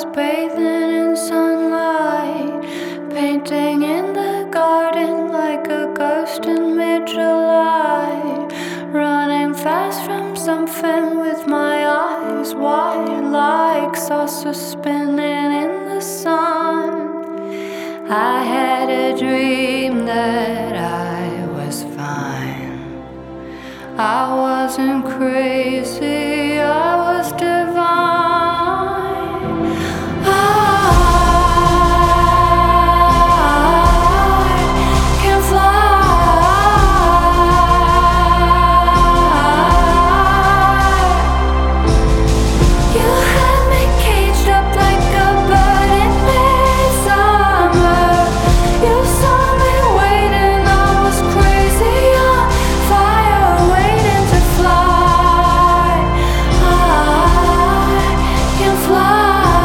bathing in sunlight, painting in the garden like a ghost in mid-July, running fast from something with my eyes wide like saucers spinning in the sun. I had a dream that I was fine. I wasn't crazy, I was divine. I can fly. You had me caged up like a bird in midsummer. You saw me waiting, I was crazy on fire, waiting to fly. I can fly.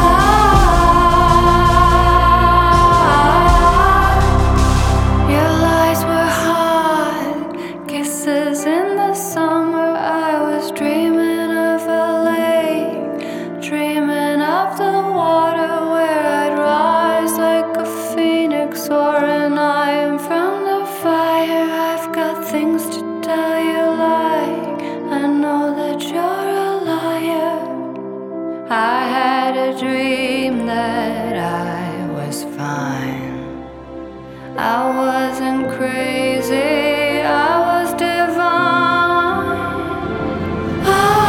Your lies were hot, kisses in the summer. I was dreaming of a lake, dreaming of the water where I'd rise like a phoenix, soaring iron from the fire. I've got things to tell you, like I know that you're a liar. I had a dream that I was fine. I wasn't crazy, I was divine. I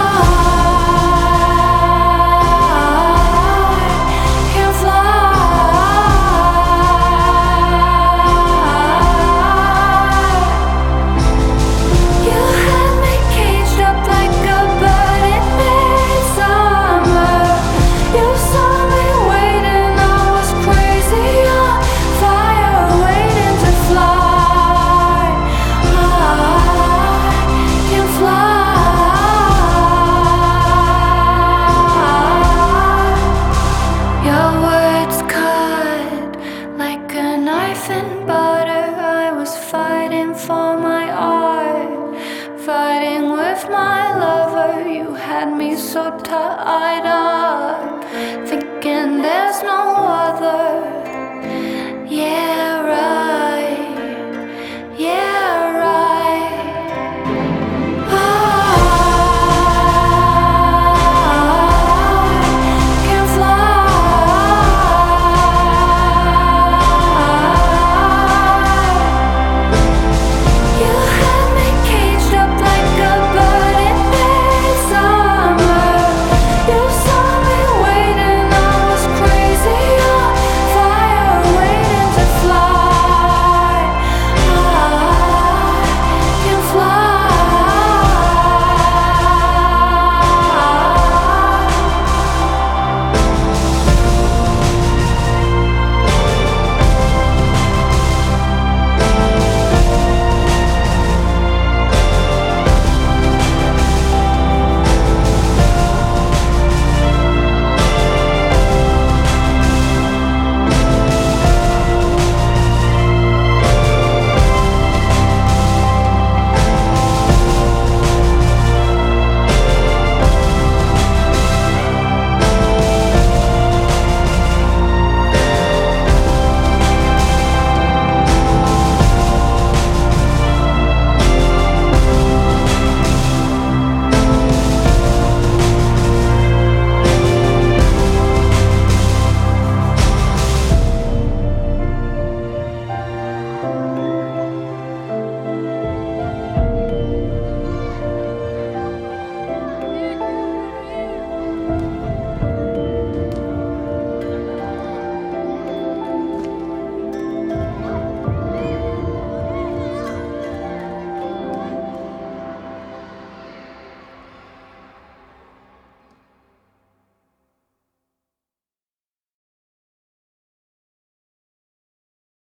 can fly. You had me caged up like a bird in midsummer. You saw me waiting, I was crazy on fire, waiting to fly. I can fly. Your words cut like a knife in butter. I was fighting for my art, fighting with my lover. You had me so tied up, thinking